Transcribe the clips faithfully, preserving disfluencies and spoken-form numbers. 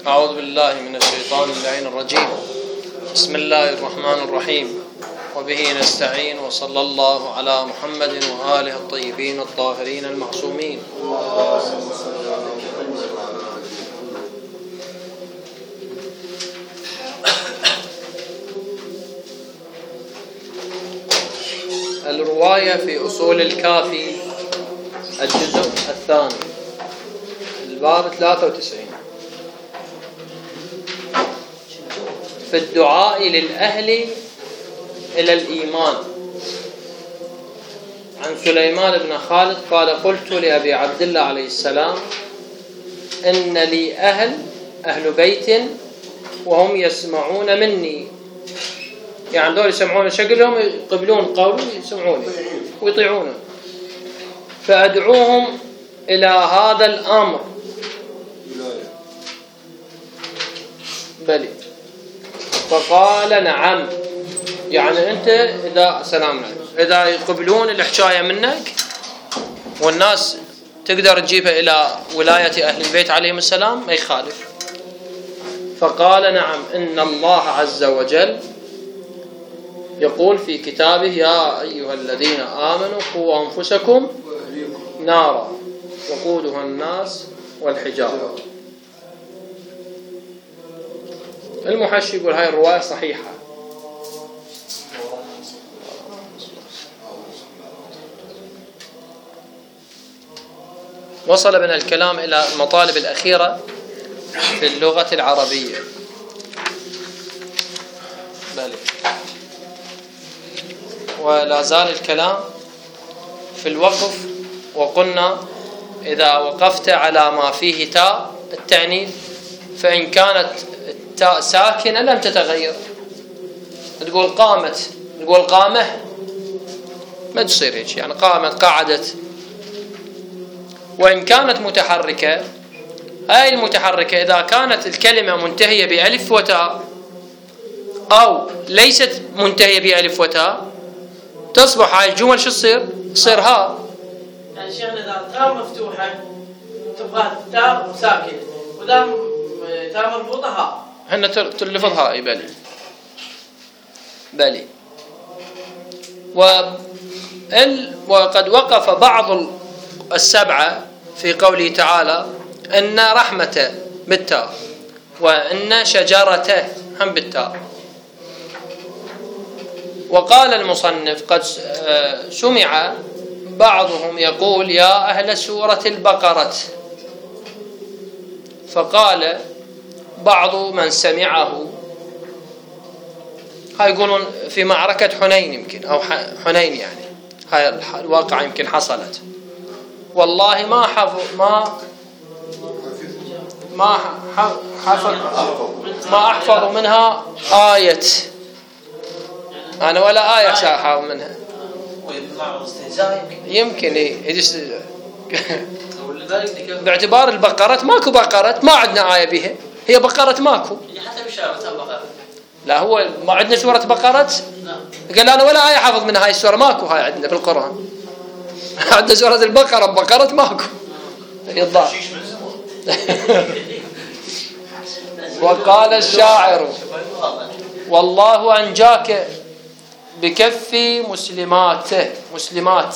أعوذ بالله من الشيطان اللعين الرجيم. بسم الله الرحمن الرحيم، وبه نستعين، وصلى الله على محمد وآله الطيبين الطاهرين المعصومين. الرواية في أصول الكافي الجزء الثاني الباب ثلاثة وتسعين في الدعاء للأهل إلى الإيمان. عن سليمان بن خالد قال: قلت لأبي عبد الله عليه السلام: إن لي أهل أهل بيت وهم يسمعون مني، يعني دول يسمعون شكلهم، يقبلون قولي، يسمعوني ويطيعونه، فأدعوهم إلى هذا الأمر. بلي. فقال: نعم. يعني أنت إذا سلام عليكم إذا يقبلون الحكاية منك والناس تقدر تجيبها إلى ولاية أهل البيت عليهم السلام، ما يخالف. فقال: نعم، إن الله عز وجل يقول في كتابه: يا أيها الذين آمنوا قوا أنفسكم نارا وقودها الناس والحجارة. المحشي يقول هاي الرواية صحيحة. وصل بنا الكلام إلى المطالب الأخيرة في اللغة العربية. بل ولا زال الكلام في الوقف، وقلنا إذا وقفت على ما فيه تاء التعنيف فإن كانت التاء ساكنة لم تتغير، تقول قامت، تقول قامه، ما تصير هيك، يعني قامت، قعدت. وإن كانت متحركة، هاي المتحركة إذا كانت الكلمة منتهية بألف وتاء أو ليست منتهية بألف وتاء تصبح هاي الجمل شو تصير؟ تصير ها. يعني شيخنا إذا تاء مفتوحة تبقى تاء ساكنة، وإذا تاء مربوطة ها، هنا تلفظ هاي. بلي بلي. وقد وقف بعض السبعة في قوله تعالى: إن رحمة بالتاء، وإن شجرته هم بالتاء. وقال المصنف: قد سمع بعضهم يقول: يا أهل سورة البقرة. فقال بعض من سمعه، هاي يقولون في معركة حنين يمكن، أو حنين، يعني هاي الواقع يمكن حصلت، والله ما حفظ ما ما حفظ ما أحفظ منها آية، أنا ولا آية ساحة منها. يمكن إيه باعتبار البقرة ماكو بقرة، ما عندنا آية بها، هي بقرة ماكو. لا، هو ما عندنا سورة بقرة، قال أنا ولا آية حافظ من هاي السورة، ماكو هاي عندنا بالقرآن. عندنا سورة البقرة بقرة ماكو، يضاع. وقال الشاعر: والله أنجاك بكف مسلماته مسلمات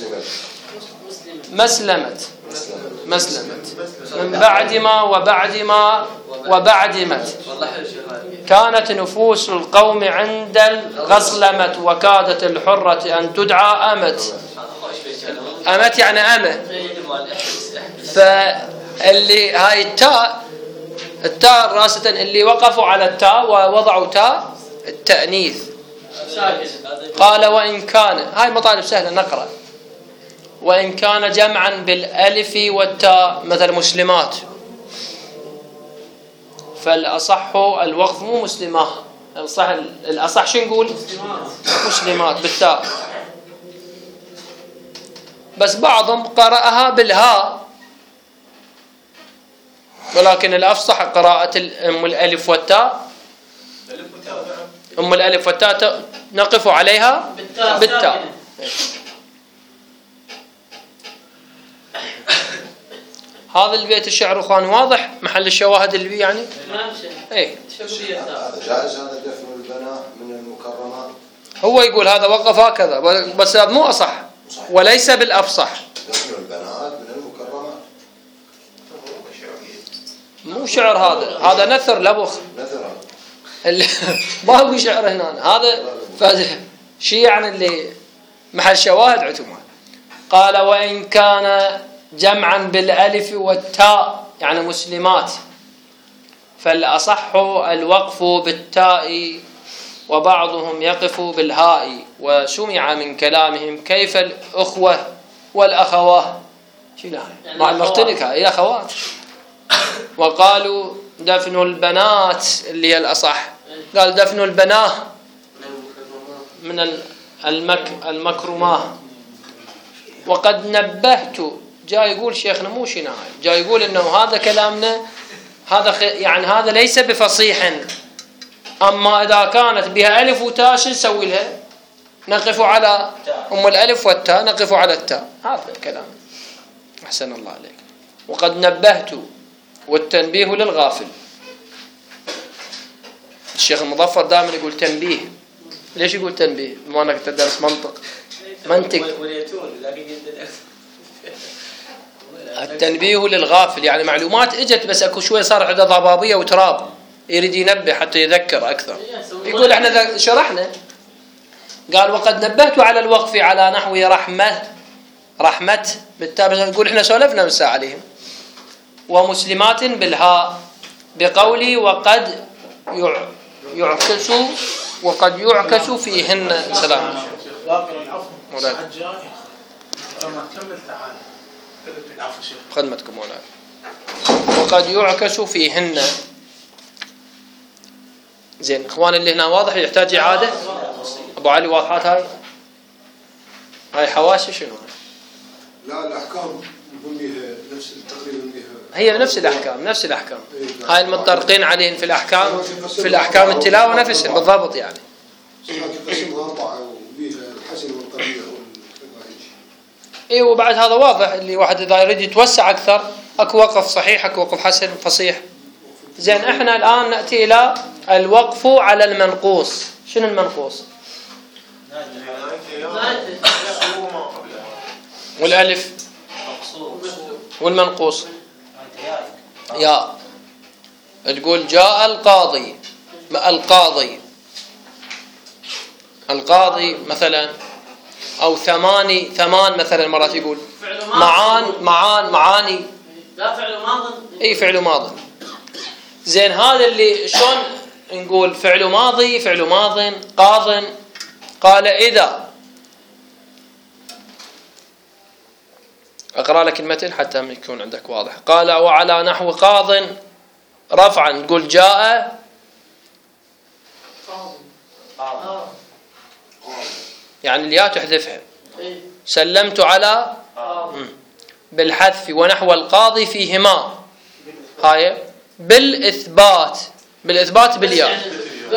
مسلمت مسلمت من بعد ما وبعد ما وبعد مت، كانت نفوس القوم عند الغسلمة، وكادت الحرة أن تدعى أمت. أمت يعني أمة. فاللي هاي التاء التاء راسة اللي وقفوا على التاء ووضعوا تاء التأنيث. قال: وإن كان، هاي مطالب سهلة نقرأ، وإن كان جمعا بالألف والتاء مثل مسلمات، فالأصح الوقف مو مسلمات، الأصح الأصح شو نقول؟ مسلمات بالتاء. بس بعضهم قرأها بالهاء، ولكن الأفصح قراءة أم الألف والتاء. أم الألف والتاء نقف عليها بالتاء. هذا البيت الشعر اخوان واضح محل الشواهد اللي بيه يعني؟ نعم شيخ. اي هذا جائز هذا دفن البناء من المكرمات. هو يقول هذا وقف هكذا بس هذا مو اصح وليس بالافصح. دفن البنات من المكرمات. مو شعر هذا، هذا نثر لبخ. نثر ما هو شعر هنا، هذا شيء يعني اللي محل شواهد عتوما. قال وإن كان جمعا بالألف والتاء يعني مسلمات فالأصح الوقف بالتاء وبعضهم يقف بالهاء، وسمع من كلامهم كيف الأخوة والأخوات مع المفتنكة هي أخوات، وقالوا دفن البنات اللي هي الأصح، قال دفن البناه من المك المكرماه. وقد نبهت، جاي يقول شيخنا مو شناعي، جاي يقول انه هذا كلامنا هذا يعني هذا ليس بفصيح، اما اذا كانت بها الف وتاء شو نسوي لها؟ نقف على ام الالف والتاء، نقف على التاء، هذا الكلام. احسن الله عليك. وقد نبهت والتنبيه للغافل. الشيخ المظفر دائما يقول تنبيه. ليش يقول تنبيه؟ ما انك تدرس منطق منطق. التنبيه للغافل يعني معلومات اجت بس اكو شوي صار عنده ضبابيه وتراب، يريد ينبه حتى يذكر اكثر. يقول احنا شرحنا، قال وقد نبهت على الوقف على نحو رحمه رحمه بالتاء، يقول احنا سولفنا من ساعه عليهم. ومسلمات بالهاء بقولي وقد يعكس وقد يعكس فيهن. سلام خدمتكم مولانا. وقد يعكس فيهن. زين اخوان اللي هنا واضح يحتاج اعاده؟ ابو علي واضحات هاي؟ هاي حواشي شنو؟ لا الاحكام بها نفس تقريبا بها هي نفس الاحكام نفس الاحكام هاي المتطرقين عليهم في الاحكام في الاحكام التلاوه نفسهم بالضبط يعني. قسمها اربعه وبها الحسن والقبيح اي وبعد هذا واضح اللي واحد اذا يريد يتوسع اكثر اكو وقف صحيح اكو وقف حسن فصيح. زين احنا الان ناتي الى الوقف على المنقوص. شنو المنقوص؟ والالف والمنقوص يا تقول جاء القاضي القاضي القاضي مثلا، او ثماني ثمان مثلا مرات يقول معان معان معاني لا فعل ماض. اي فعل ماض. زين هذا اللي شلون نقول فعل ماضي فعل ماض قاض. قال اذا اقرا لك المتن حتى يكون عندك واضح. قال وعلى نحو قاض رفعا نقول جاء يعني الياء تحذفها. سلمت على بالحذف ونحو القاضي فيهما هاي بالإثبات بالإثبات بالياء.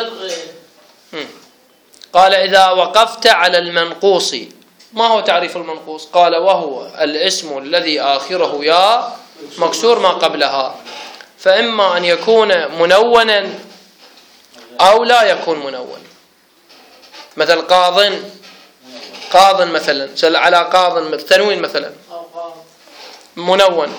قال إذا وقفت على المنقوص. ما هو تعريف المنقوص؟ قال وهو الاسم الذي آخره ياء مكسور ما قبلها، فإما أن يكون منونا أو لا يكون منون. مثل قاض قاض مثلا على قاض تنوين مثلا منون.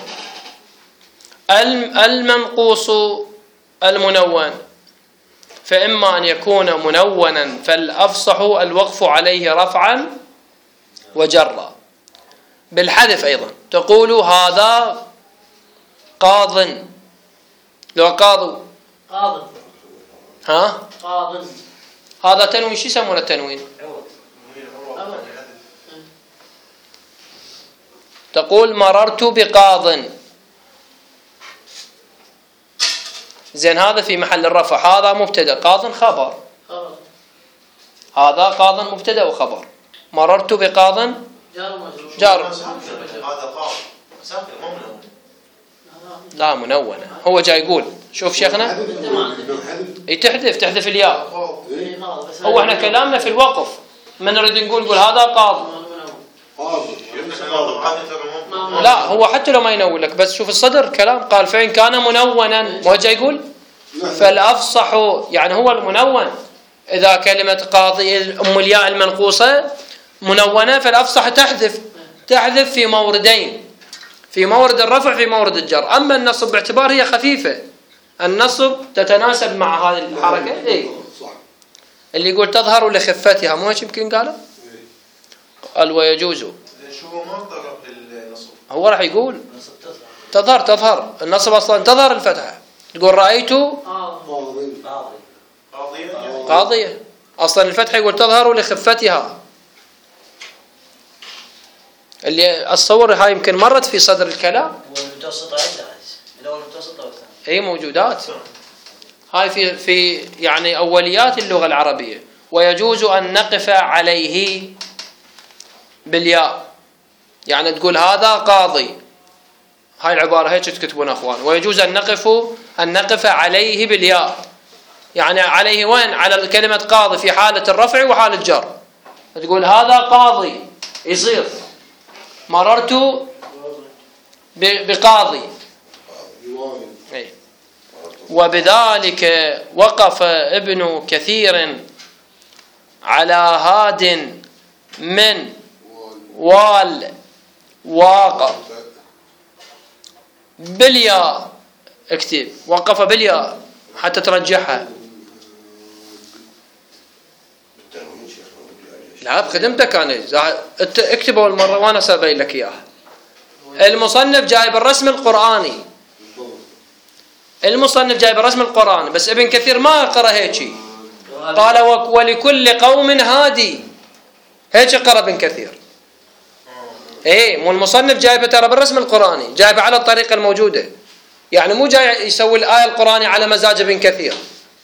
المنقوص المنون فإما أن يكون منونا فالأفصح الوقف عليه رفعا وجرا بالحذف أيضا. تقول هذا قاض. لو قاض قاض ها قاض هذا تنوين. شو يسمونه التنوين؟ تقول مررت بقاض. زين هذا في محل الرفع. هذا مبتدا قاض خبر. هذا قاض مبتدا وخبر. مررت بقاض جار. هذا قاض ساكن مو منون. لا منونه. هو جاي يقول شوف شيخنا تحذف تحذف الياء. هو احنا كلامنا في الوقف ما نريد نقول نقول هذا قاض. قاضي لا هو حتى لو ما ينون لك، بس شوف الصدر كلام قال فإن كان منونا، مو جاي يقول فالأفصح، يعني هو المنون. إذا كلمة قاضي أم الياء المنقوصة منونة فالأفصح تحذف تحذف في موردين، في مورد الرفع في مورد الجر. أما النصب باعتبار هي خفيفة، النصب تتناسب مع هذه الحركة. إيه اللي يقول تظهر لخفتها، مو هيك يمكن قاله؟ قال ويجوز. شو منطق للنصب؟ هو راح يقول تظهر تظهر النصب أصلا تظهر الفتحة. تقول رأيت قاضية، أصلا الفتحة يقول تظهر لخفتها. اللي أتصور هاي يمكن مرت في صدر الكلام. والمتوسطة عندها لو المتوسطة وقتها أي موجودات هاي في في يعني أوليات اللغة العربية. ويجوز أن نقف عليه بالياء، يعني تقول هذا قاضي، هاي العبارة هيك تكتبون أخوان. ويجوز أن نقف أن نقف عليه بالياء، يعني عليه وين؟ على كلمة قاضي في حالة الرفع وحالة الجر. تقول هذا قاضي يصير مررت بقاضي. وبذلك وقف ابن كثير على هاد من وال واقع بالياء. اكتب وقف بالياء حتى ترجعها. لا بخدمتك انا، اكتب اول مره وانا سابين لك اياها. المصنف جايب الرسم القراني، المصنف جايب الرسم القراني، بس ابن كثير ما قرأ هيك. قال ولكل قوم هادي، هيك قرأ ابن كثير. ايه مو المصنف جايبه ترى بالرسم القراني، جايبه على الطريقه الموجوده، يعني مو جاي يسوي الايه القرانيه على مزاج ابن كثير.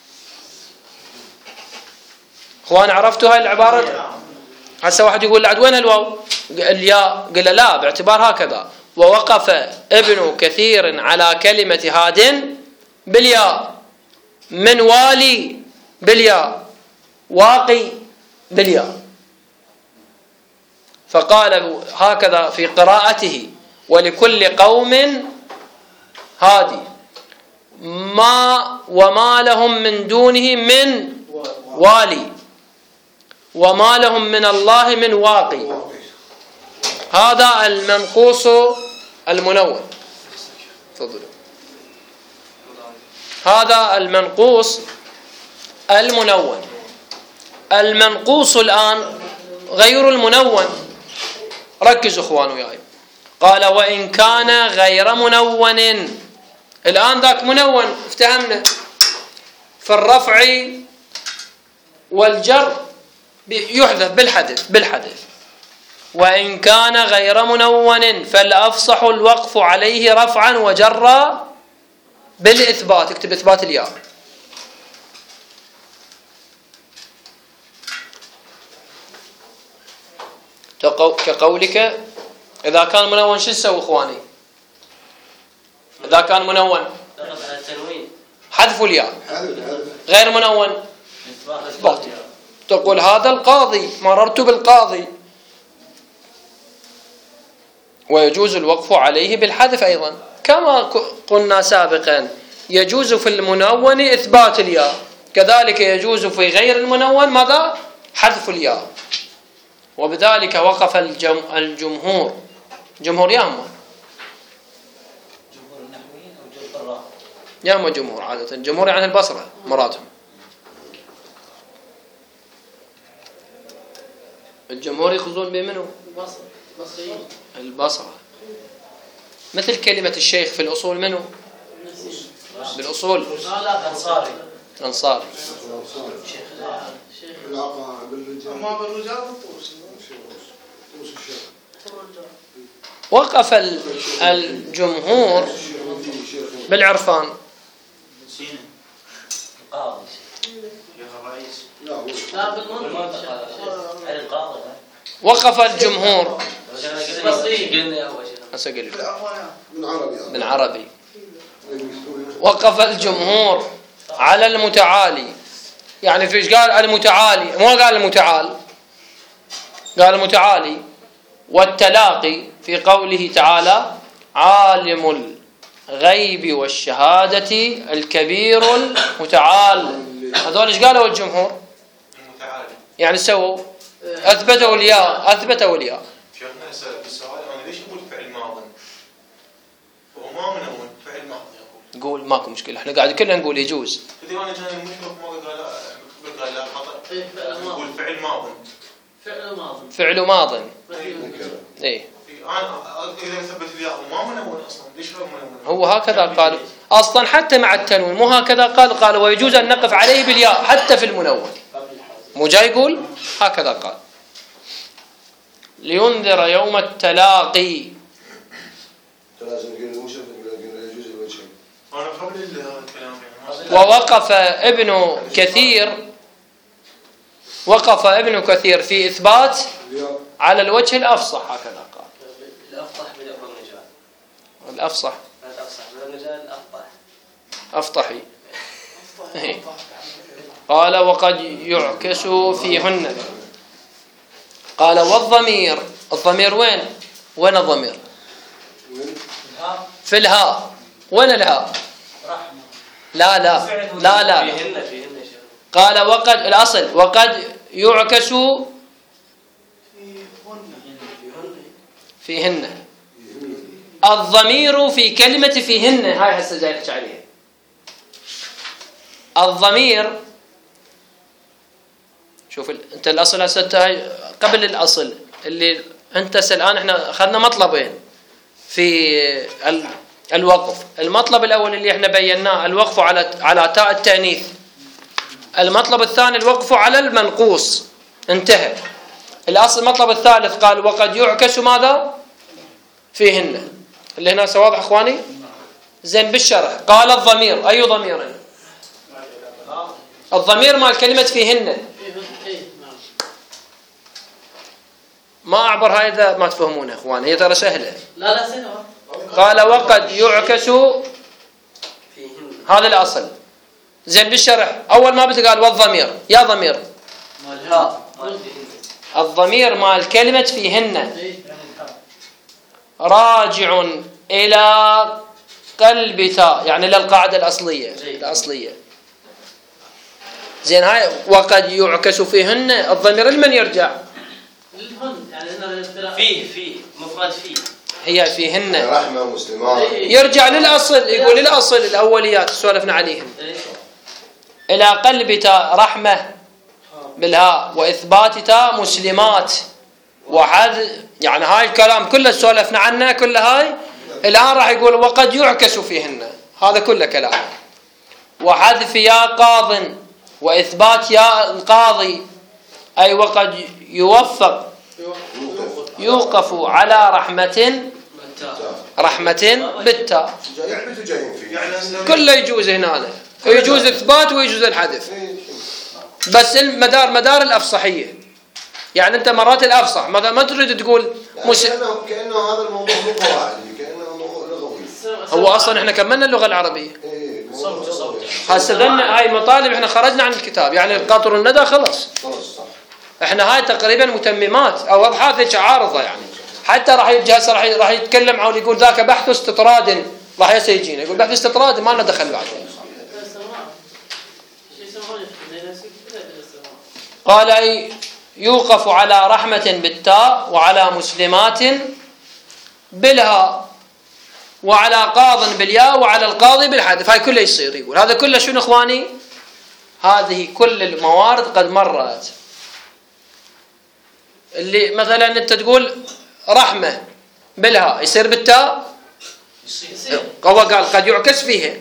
اخوان عرفتوا هاي العباره؟ هسه واحد يقول لعد وين الواو؟ الياء، قل لا باعتبار هكذا. ووقف ابن كثير على كلمة هاد بالياء، من والي بالياء، واقي بالياء. فقال هكذا في قراءته ولكل قوم هادي، ما وما لهم من دونه من والي، وما لهم من الله من واقي. هذا المنقوص المنون. تفضل. هذا المنقوص المنون. المنقوص الآن غير المنون. ركزوا اخوان وياي. قال وإن كان غير منون. الآن ذاك منون افتهمنا في الرفع والجر يحذف بالحذف بالحذف. وإن كان غير منون فالأفصح الوقف عليه رفعا وجرا بالإثبات. اكتب إثبات الياء. كقولك إذا كان منون شو تسوي إخواني؟ إذا كان منون حذف الياء، غير منون إثبات. تقول هذا القاضي، مررت بالقاضي. ويجوز الوقف عليه بالحذف أيضا، كما قلنا سابقا يجوز في المنون إثبات الياء، كذلك يجوز في غير المنون ماذا؟ حذف الياء. وبذلك وقف الجم... الجمهور. جمهور يا أما جمهور النحويين أو جمهور يا أما جمهور عادة، جمهور يعني البصرة مراتهم. الجمهور يخذون بمنه؟ البصريين. البصرة. مثل كلمة الشيخ في الأصول منه؟ بالأصول الأنصاري. الأنصاري. وقف الجمهور بالعرفان. القاضي. لا بالمنطق. القاضي. وقف الجمهور من عربي. وقف الجمهور على المتعالي. يعني فيش قال المتعالي، مو قال المتعال، قال المتعالي. والتلاقي في قوله تعالى عالم الغيب والشهادة الكبير المتعال. هذول ايش قالوا الجمهور؟ المتعال. يعني سووا اثبتوا الياء اثبتوا الياء. شيخنا اسالك السؤال، انا ليش اقول فعل ماض؟ هو ما منون فعل ماض يقول. قول ماكو مشكلة، احنا قاعد كلنا نقول يجوز. اذا انا جاني المشرف ما قال قال لا خطا. يقول فعل ماض. فعل ماض. فعل ماض. اي انا اذا ثبت الياء ما منون اصلا، ليش هو منون؟ هو هكذا قال اصلا حتى مع التنوين، مو هكذا قال قال ويجوز ان نقف عليه بالياء حتى في المنون. مو جاي يقول هكذا قال لينذر يوم التلاقي. لازم نقول المشرف نقول يجوز الوجه. انا قبل الكلام يعني. ووقف ابن كثير وقف ابن كثير في إثبات على الوجه الأفصح، هكذا قال. الأفصح من الرجال. الأفصح الأفصح من الرجال الأفضح. أفطحي. قال وقد يعكس فيهن. قال والضمير، الضمير وين؟ وين الضمير؟ في الهاء. وين الهاء؟ لا لا لا لا قال وقد الأصل وقد يعكس فيهن. الضمير في كلمة فيهن هاي هسه جاي نحكي عليها. الضمير شوف انت الاصل هسه هاي قبل الاصل اللي انت الان احنا اخذنا مطلبين في الوقف. المطلب الاول اللي احنا بيناه الوقف على على تاء التانيث. المطلب الثاني الوقف على المنقوص، انتهى. الاصل المطلب الثالث قال وقد يعكس ماذا؟ فيهن. اللي هنا واضح اخواني؟ زين بالشرح قال الضمير، اي ضمير؟ الضمير مال كلمة فيهن. ما أعبر هاي إذا ما تفهمونها إخوان، هي ترى سهلة. لا لا سهلة. قال وقد يعكس هذا الأصل. زين بالشرح أول ما بتقال والضمير، يا ضمير الضمير مال كلمة فيهن راجع إلى قلب تاء، يعني للقاعدة الأصلية الأصلية. زين هاي وقد يعكس فيهن الضمير لمن يرجع؟ فيه فيه مفرد فيه. هي فيهن رحمة مسلمات يرجع للأصل، يقول للأصل الأوليات سولفنا عليهم. إلى قلب تاء رحمة بالهاء وإثبات تاء مسلمات وحد، يعني هاي الكلام كله سولفنا عنه كل هاي. الآن راح يقول وقد يعكس فيهن، هذا كله كلام. وحذف يا قاض وإثبات يا القاضي، أي وقد يوفق يوقف على رحمة رحمة بالتاء. كله يجوز هنا، يجوز إثبات ويجوز الحذف، بس المدار مدار الأفصحية. يعني أنت مرات الأفصح مثلا ما تريد تقول مش كأنه كأنه هذا الموضوع مو قواعدي، كأنه موضوع لغوي. هو أصلا إحنا كملنا اللغة العربية. هسه ذلنا هاي مطالب إحنا خرجنا عن الكتاب، يعني القطر الندى خلص. إحنا هاي تقريبا متممات أو أبحاث عارضة، يعني حتى راح يجي هسه راح راح يتكلم عن يقول ذاك بحث استطراد، راح هسه يجينا يقول بحث استطراد ما لنا دخل بعد. قال أي يوقف على رحمة بالتاء وعلى مسلمات بالهاء وعلى قاض بالياء وعلى القاضي بالحذف. هاي كله يصير. يقول هذا كله شنو اخواني؟ هذه كل الموارد قد مرت. اللي مثلا انت تقول رحمة بالهاء يصير بالتاء، هو قال قد يعكس فيها.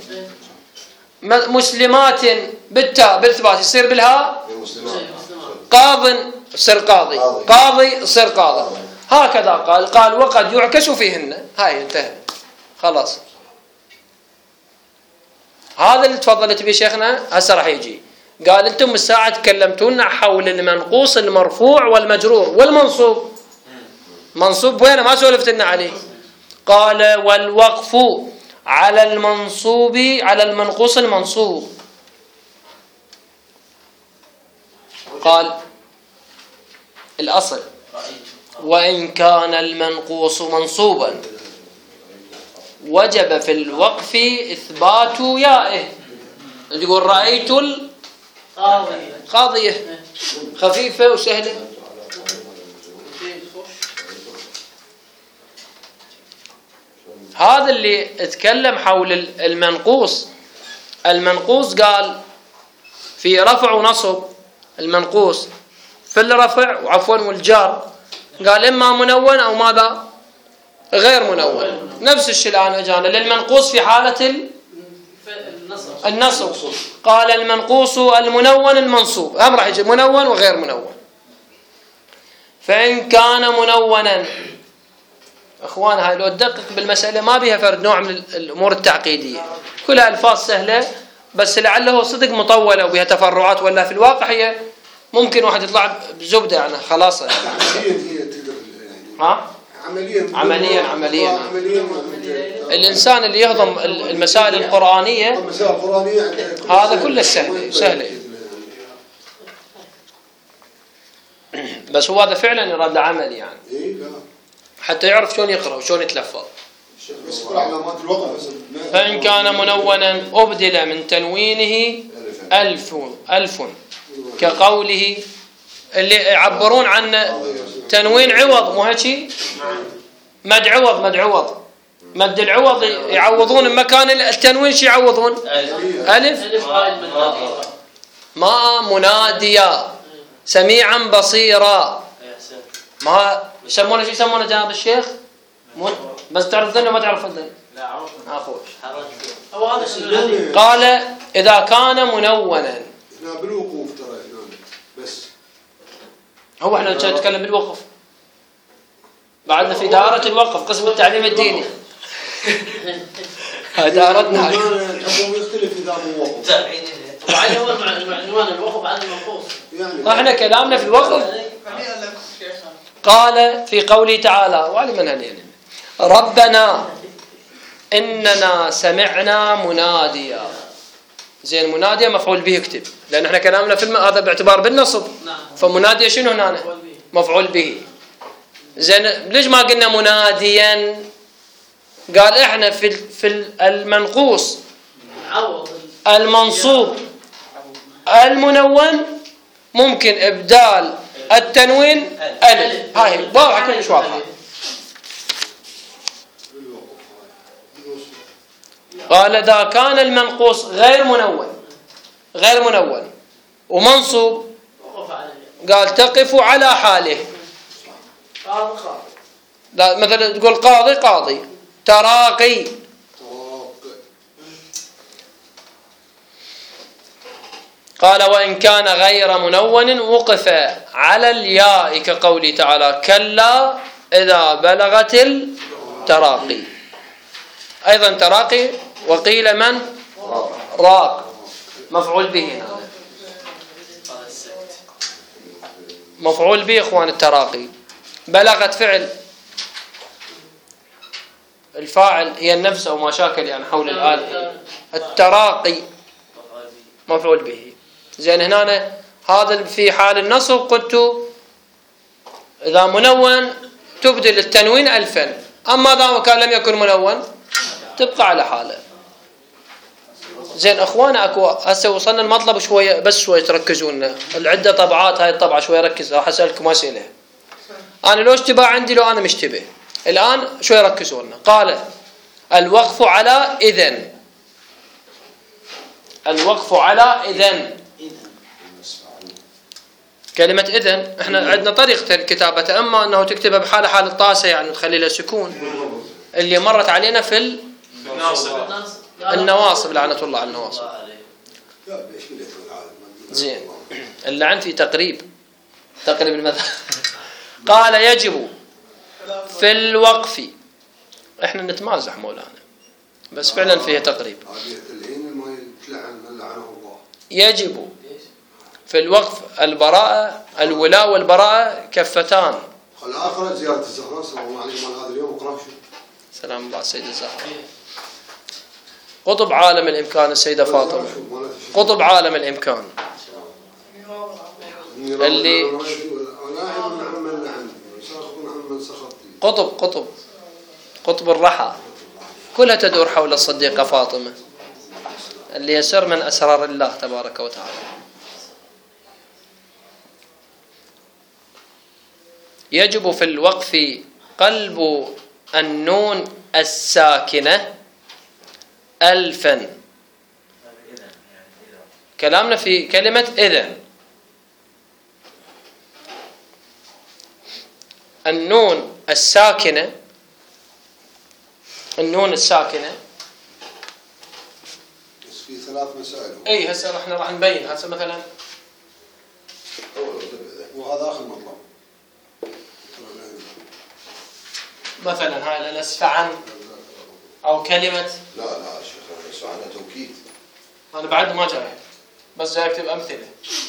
مسلمات بالتاء بالاثبات يصير بالهاء. قاض يصير قاضي، قاضي يصير قاضي، هكذا قال. قال وقد يعكس فيهن. هاي انتهى خلاص. هذا اللي تفضلت به شيخنا. هسه راح يجي قال انتم الساعه تكلمتونا حول المنقوص المرفوع والمجرور والمنصوب. منصوب وين؟ ما سولفت لنا عليه. قال والوقف على المنصوب على المنقوص المنصوب. قال الأصل وإن كان المنقوص منصوبا وجب في الوقف إثبات يائه. تقول رأيت القاضية، خفيفة وسهلة. هذا اللي اتكلم حول المنقوص. المنقوص قال في رفع ونصب. المنقوص في الرفع وعفوا والجار قال إما منون أو ماذا غير منون. نفس الشيء الآن أجانا للمنقوص في حالة النصب. قال المنقوص المنون المنصوب، هم راح يجي منون وغير منون. فإن كان منونا، اخوان هاي لو تدقق بالمسألة ما بها فرد نوع من الأمور التعقيدية، كلها ألفاظ سهلة، بس لعله صدق مطولة وبها تفرعات، ولا في الواقع هي ممكن واحد يطلع بزبدة يعني خلاص يعني. ها؟ عمليا عمليا عمليا الإنسان اللي يهضم المسائل القرآنية هذا كله سهل سهل. بس هو هذا فعلا يراد عمل يعني حتى يعرف شلون يقرأ وشلون يتلفظ. فإن كان منونا أبدل من تنوينه ألف ألف كقوله اللي يعبرون عن تنوين عوض، مو هيك؟ مد عوض مد عوض مد العوض يعوضون مكان التنوين. شو يعوضون؟ ألف ما مناديا سميعا بصيرا. ما يسمونه شو يسمونه جناب الشيخ؟ بس تعرف ذنه ما تعرف الذنه؟ لا اعرف. قال إذا كان منونا هنا بالوقوف ترى هنا بس هو احنا نتكلم بالوقف، بعدنا في دائرة الوقف قسم التعليم الديني. دائرتنا يختلف إذا مو وقف. طبعا هو عنوان الوقف عن المنقوص. احنا كلامنا في الوقف. قال في قوله تعالى وعلى من هنين ربنا إننا سمعنا مناديا. زين مناديا مفعول به اكتب، لأن احنا كلامنا في الم... هذا باعتبار بالنصب. فمناديا شنو هنا؟ مفعول به. زين ليش ما قلنا مناديا؟ قال احنا في في المنقوص المنصوب المنون ممكن إبدال التنوين ألف. هاي واضحة كلش واضحة. قال إذا كان المنقوص غير منون غير منون ومنصوب قال تقف على حاله. مثلا تقول قاضي قاضي تراقي. قال وإن كان غير منون وقف على الياء كقوله تعالى كلا إذا بلغت التراقي. أيضا تراقي وقيل من راق مفعول به هنا. مفعول به إخوان التراقي. بلغت فعل الفاعل هي النفس أو ما شاكل يعني حول الآل. التراقي مفعول به. زين هنا هذا في حال النصب قلت إذا منون تبدل التنوين ألفا، أما إذا كان لم يكن منون تبقى على حاله. زين أخوانا أكو هسه وصلنا المطلب شوية، بس شوية تركزون. العدة طبعات هاي الطبعة شوية ركز، راح أسألكم أسئلة. أنا لو اشتبه عندي لو أنا مشتبه الآن شوية ركزونا. قال الوقف على إذن. الوقف على إذن كلمة إذن احنا عندنا طريقتين كتابتها، أما أنه تكتبها بحالة حال الطاسة يعني تخلي لها سكون اللي مرت علينا في النواصب لعنة الله على النواصب. زين اللي عندي في تقريب تقريب المذهب. قال يجب في الوقف. احنا نتمازح مولانا بس فعلا فيه تقريب. يجب في الوقف البراءة الولاء والبراءة كفتان. الآخرة زيارة الزهراء صلى الله عليه وسلم هذا اليوم اقرأ شو سلام الله السيدة الزهراء قطب عالم الإمكان السيدة فاطمة قطب عالم الإمكان اللي قطب قطب قطب الرحى كلها تدور حول الصديقة فاطمة اللي يسر من أسرار الله تبارك وتعالى. يجب في الوقف قلب النون الساكنة ألفا. كلامنا في كلمة إذن. النون الساكنة النون الساكنة بس في ثلاث مسائل. اي هسه احنا راح نبين. هسه مثلا وهذا اخر مطلب. مثلا هاي لنسفعن او كلمة. لا لا شيخ نسفعن توكيد. انا بعد ما جاي بس جاي اكتب امثلة.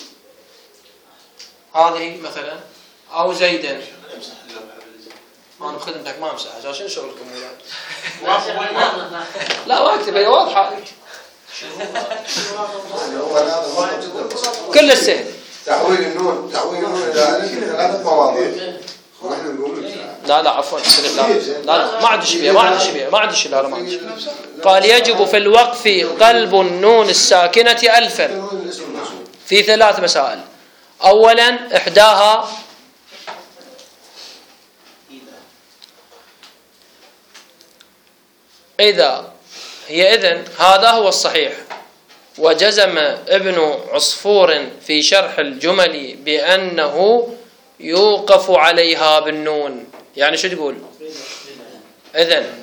هذه مثلا او زيدا. انا بخدمتك ما امسح عشان شنو شغلكم وياي؟ لا ما اكتب هي واضحة. كل السهل. تحويل النون تحويل النون الى ثلاث مواضيع. ونحن نقول لا لا عفوا لا لا, لا ما عندش بيه ما عندش بيه ما عندش لا ما عندش. قال يجب في الوقف قلب النون الساكنة ألفا في ثلاث مسائل. أولا إحداها إذا هي إذن. هذا هو الصحيح. وجزم ابن عصفور في شرح الجمل بأنه يوقف عليها بالنون. يعني شو تقول إذن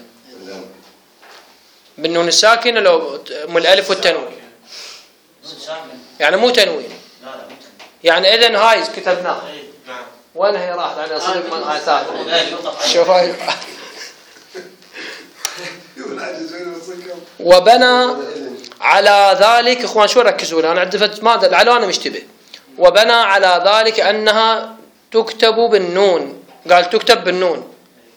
بالنون الساكنة لو من الألف والتنوين يعني مو تنوين. يعني إذن هاي كتبناه وين هي راحت على صدق من هاي ثالث. شوف هاي وبنى على ذلك. اخوان شو ركزوا لي انا عدفت ماذا العلامه مشتبه. وبنى على ذلك انها تكتب بالنون. قال تكتب بالنون.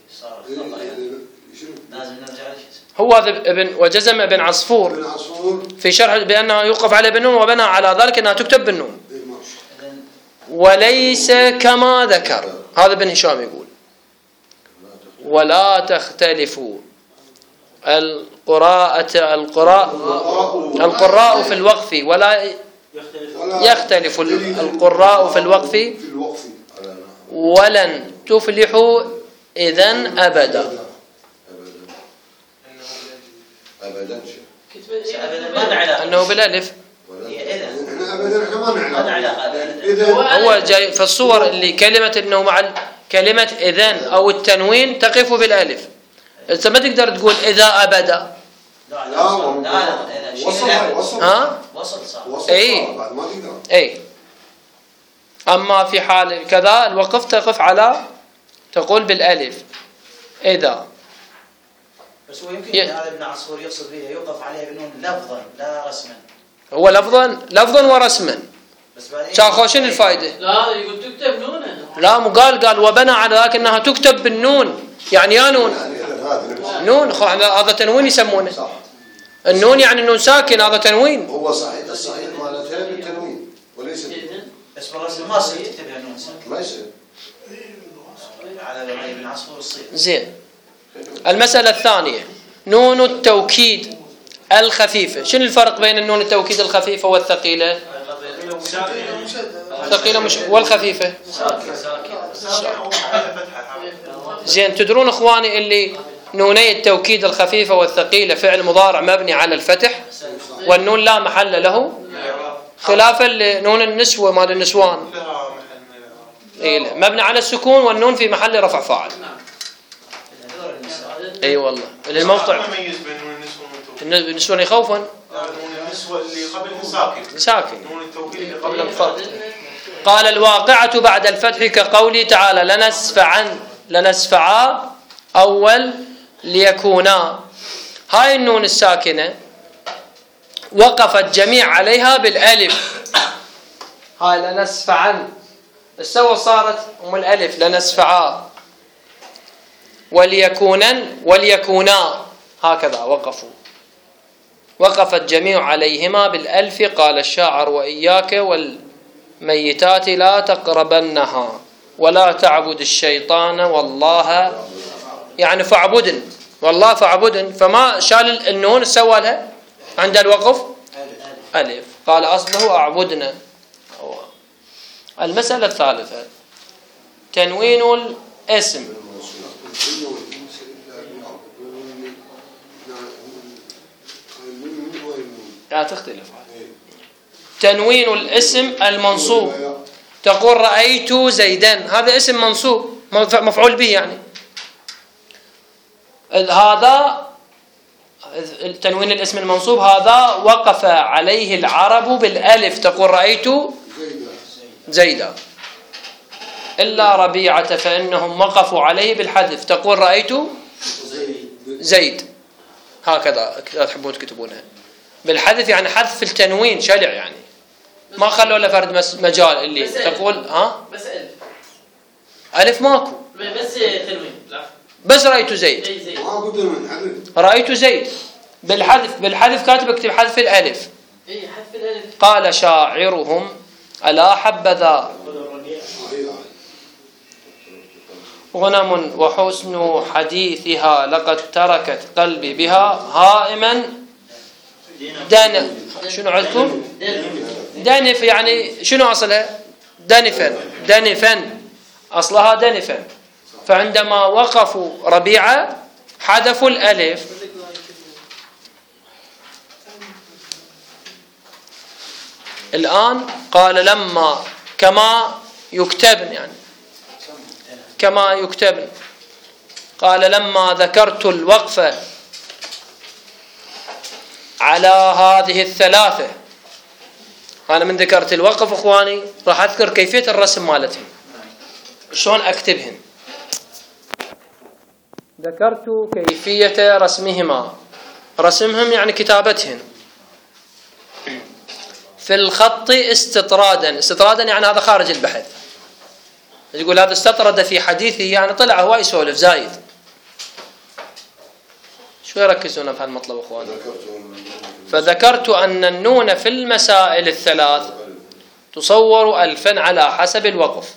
هو ابن وجزم ابن عصفور في شرح بانها يوقف عليه بالنون. وبنى على ذلك انها تكتب بالنون وليس كما ذكر. هذا ابن هشام يقول ولا تختلفوا القراءة القراء القراء في الوقف ولا يختلف القراء في الوقف ولن تفلحوا إذن أبدا. أبدا أنه بالألف. هو جاي في الصور اللي كلمة إنه مع كلمة إذن أو التنوين تقف بالألف. أنت ما تقدر تقول إذا أبدا. لا لا وصل وصل ها وصل صح. أي ما تقدر. أي أما في حال كذا الوقف تقف على تقول بالألف إذا. بس هو يمكن ي... هذا ابن عصفور يقصد به يوقف عليه بالنون لفظا لا رسما. هو لفظا لفظا ورسما. شاخوشين الفائدة. لا يقول تكتب نونه. لا مو قال قال وبنى على ذاك انها تكتب بالنون. يعني يا نون نون هذا تنوين يسمونه. صح. النون يعني النون ساكن هذا تنوين. هو صحيح الصحيح مالتها بالتنوين وليس بس بالرسم ما يصير تكتبها نون ساكن. ما يصير. على ابن عصفور الصيغ. زين. المسألة الثانية نون التوكيد الخفيفة. شنو الفرق بين النون التوكيد الخفيفة والثقيلة؟ ثقيلة مش والخفيفة. زين تدرون اخواني اللي نوني التوكيد الخفيفة والثقيلة فعل مضارع مبني على الفتح والنون لا محل له خلافا لنون النسوة مال النسوان إيه مبني على السكون والنون في محل رفع فاعل. اي أيوة والله الموقع ما يميز بين نون النسوة والتوكيد. النسوة يخوفا. نون النسوة اللي قبل ساكن. ساكن. نون التوكيد اللي قبل الفتح. قال الواقعة بعد الفتح كقوله تعالى لنسفعن لنسفعا أول ليكونا. هاي النون الساكنة وقف الجميع عليها بالألف. هاي لنسفعن السوى صارت أم الألف لنسفعا وليكونا وليكونا هكذا وقفوا. وقف الجميع عليهما بالألف. قال الشاعر وإياك والميتات لا تقربنها ولا تعبد الشيطان والله يعني فاعبدن، والله فاعبدن، فما شال النون سوى لها عند الوقف ألف، قال أصله أعبدنا. المسألة الثالثة تنوين الاسم. لا تختلف. تنوين الاسم المنصوب، تقول رأيت زيدا، هذا اسم منصوب مفعول به، يعني هذا تنوين الاسم المنصوب هذا وقف عليه العرب بالألف، تقول رأيت زيدا، إلا ربيعة فإنهم وقفوا عليه بالحذف، تقول رأيت زيد. هكذا تحبون تكتبونها بالحذف، يعني حذف التنوين شلع، يعني ما خلوا له فرد مجال اللي تقول ها بس ألف ألف ماكو، بس تنوين، لا بس رأيت زيد، رأيت زيد بالحذف، بالحذف كاتب اكتب حذف الألف. اي حذف الألف. قال شاعرهم ألا حبذا غنم وحسن حديثها لقد تركت قلبي بها هائما دنف. شنو عندكم؟ دنف، يعني شنو أصلها؟ دنفا، دنفا أصلها دنفا، فعندما وقفوا ربيعة حذفوا الألف. الآن قال لما كما يكتبن، يعني كما يكتبن، قال لما ذكرت الوقفة على هذه الثلاثة، أنا من ذكرت الوقف إخواني راح أذكر كيفية الرسم مالتهم، شلون أكتبهن. ذكرت كيفية رسمهما، رسمهم يعني كتابتهن. في الخط استطرادا، استطرادا يعني هذا خارج البحث، يقول هذا استطرد في حديثه، يعني طلع هو يسولف زايد. شو يركزون بهالمطلب اخواني؟ فذكرت أن النون في المسائل الثلاث تصور ألفا على حسب الوقف.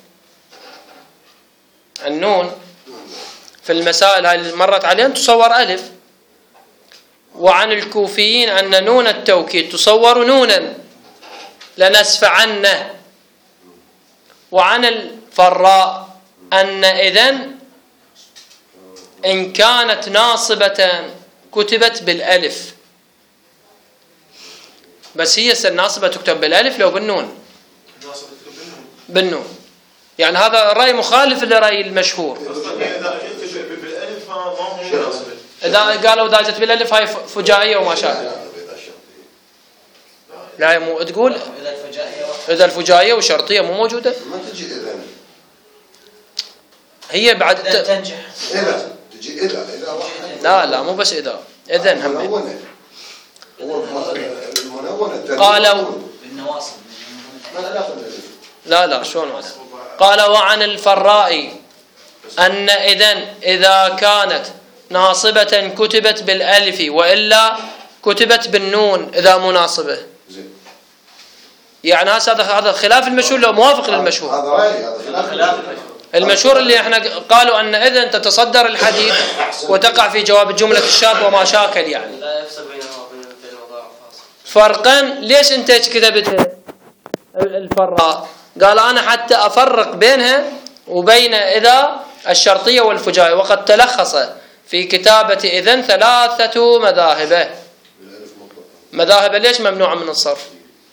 النون في المسائل هاي اللي مرت عليهم تصور ألف. وعن الكوفيين أن نون التوكيد تصور نونا لنسفعنه. وعن الفراء أن إذن إن كانت ناصبة كتبت بالألف، بس هي الناصبة تكتب بالألف لو بالنون، بالنون، يعني هذا الرأي مخالف لرأي المشهور. بالألف ما هو مناسب. إذا قالوا إذا جت بالألف هاي فجائية وما شابه. لا مو تقول إذا الفجائية وشرطية مو موجودة. ما تجي إذن. هي بعد تنجح. إذا تجي إذا إذا واحد. لا لا مو بس إذا إذن هم. المنونة. هو المنونة. قالوا بالنواصب. لا لا شلون هذا؟ قال وعن الفراء أن إذن إذا كانت ناصبة كتبت بالألف وإلا كتبت بالنون إذا مناصبة. يعني هذا هذا خلاف المشهور لو موافق للمشهور. هذا رأي هذا خلاف المشهور اللي احنا قالوا أن إذن تتصدر الحديث وتقع في جواب الجملة الشاذ وما شاكل، يعني لا يفصل بينها وبين الفعل المضارع فاصل. فرقا. ليش انت كتبت الفراء؟ قال أنا حتى أفرق بينها وبين إذا الشرطية والفجائية، وقد تلخص في كتابة إذن ثلاثة مذاهب. مذاهب ليش ممنوعة من الصرف؟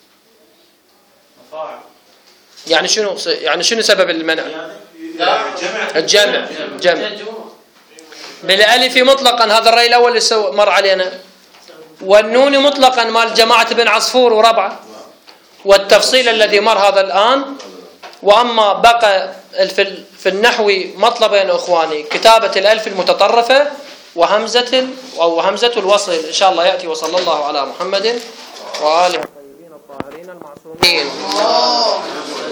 يعني شنو يعني شنو سبب المنع؟ الجمع. الجمع بالألف مطلقا، هذا الرأي الأول اللي مر علينا. والنون مطلقا مال جماعة بن عصفور وربعة، والتفصيل الذي مر هذا الآن. وأما بقى في النحو مطلبين أخواني، كتابة الألف المتطرفة وهمزة أو همزة الوصل، إن شاء الله يأتي. وصلى الله على محمد وآله الطيبين الطاهرين المعصومين.